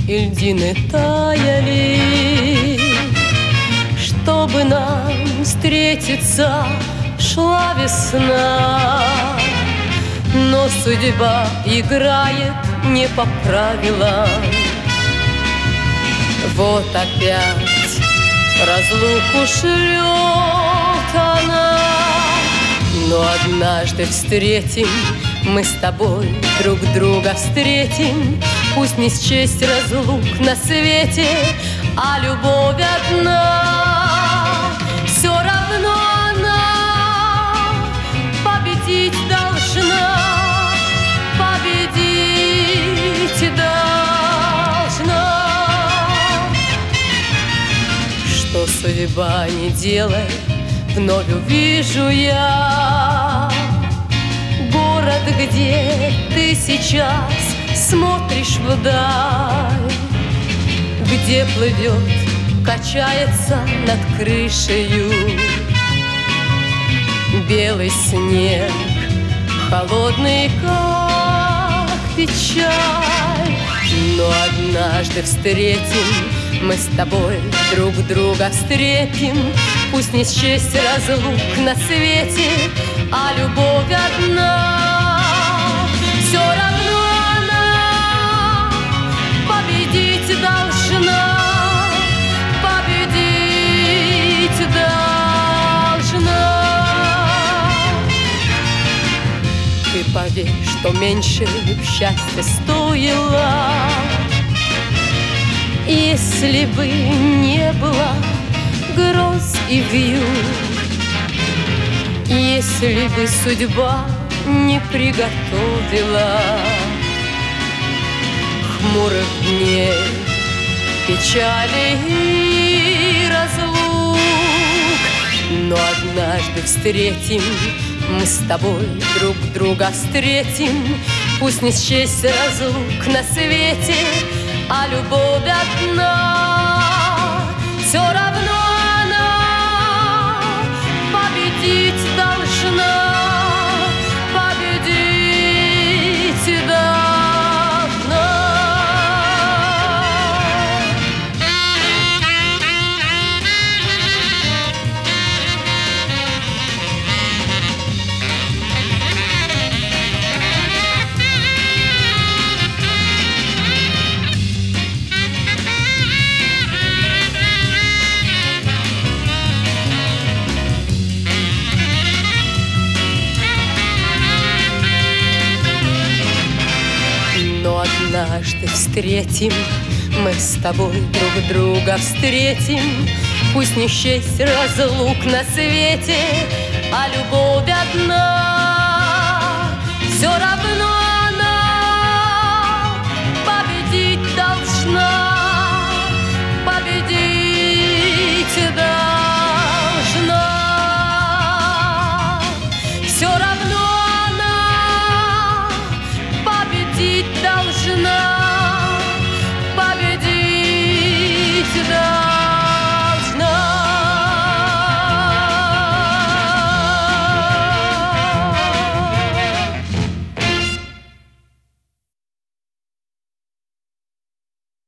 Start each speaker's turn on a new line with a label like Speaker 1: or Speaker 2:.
Speaker 1: и льдины таяли. Чтобы нам встретиться, шла весна, но судьба играет не по правилам. Вот опять разлуку шлет она. Но однажды встретим мы с тобой, друг друга встретим. Пусть не счесть разлук на свете, а любовь одна. Все равно она победить должна, победить должна. Что судьба не делает, вновь увижу я город, где ты сейчас смотришь вдаль, где плывет, качается над крышею белый снег, холодный, как печаль. Но однажды встретим мы с тобой, друг друга встретим. Пусть не счесть разлук на свете, а любовь одна. Все равно она победить должна, победить должна. Ты поверь, что меньше счастья стоило, если бы не было гроз и вьюг, если бы судьба не приготовила хмурых дней, печали и разлук. Но однажды встретим мы с тобой, друг друга встретим. Пусть не счесть разлук на свете, а любовь одна. Все равно она победить должна, победить должна. Но однажды встретим мы с тобой, друг друга встретим. Пусть не счесть разлук на свете, а любовь одна. Все равно